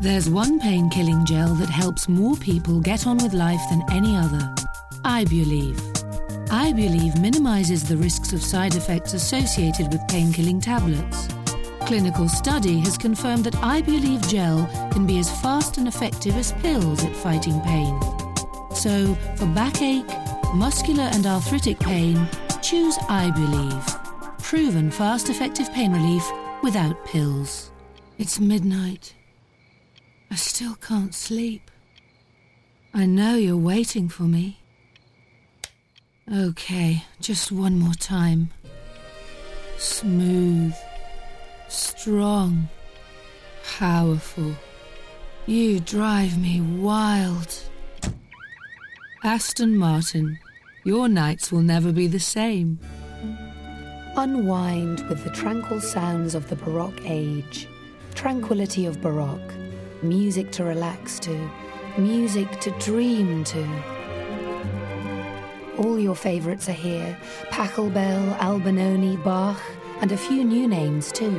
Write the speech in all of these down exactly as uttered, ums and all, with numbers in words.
There's one pain-killing gel that helps more people get on with life than any other. Ibuleve. Ibuleve minimises the risks of side effects associated with pain-killing tablets. Clinical study has confirmed that Ibuleve gel can be as fast and effective as pills at fighting pain. So, for backache, muscular and arthritic pain, choose Ibuleve. Proven fast, effective pain relief without pills. It's midnight. I still can't sleep. I know you're waiting for me. Okay, just one more time. Smooth, strong, powerful. You drive me wild. Aston Martin, your nights will never be the same. Unwind with the tranquil sounds of the Baroque age. Tranquility of Baroque. Music to relax to. Music to dream to. All your favourites are here. Pachelbel, Albinoni, Bach, and a few new names too.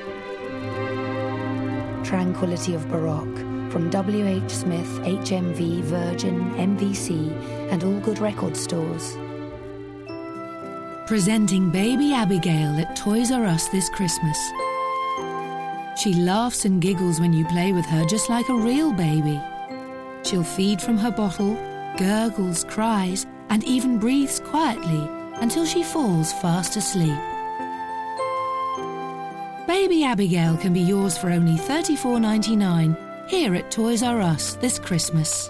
Tranquility of Baroque from W H Smith, H M V, Virgin, M V C, and all good record stores. Presenting baby Abigail at Toys R Us this Christmas. She laughs and giggles when you play with her just like a real baby. She'll feed from her bottle, gurgles, cries, and even breathes quietly until she falls fast asleep. Baby Abigail can be yours for only thirty-four ninety-nine here at Toys R Us this Christmas.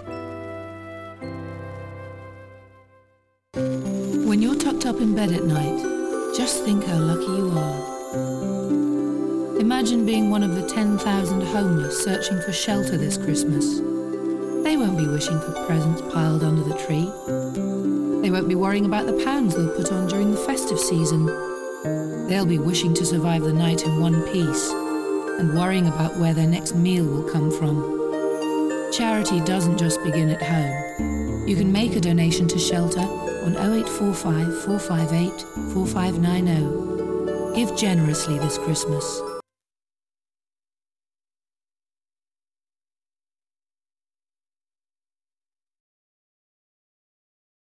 When you're tucked up in bed at night, just think how lucky you are. Imagine being one of the ten thousand homeless searching for shelter this Christmas. They won't be wishing for presents piled under the tree. They won't be worrying about the pounds they'll put on during the festive season. They'll be wishing to survive the night in one piece and worrying about where their next meal will come from. Charity doesn't just begin at home. You can make a donation to shelter on oh eight four five, four five eight, four five nine oh. Give generously this Christmas.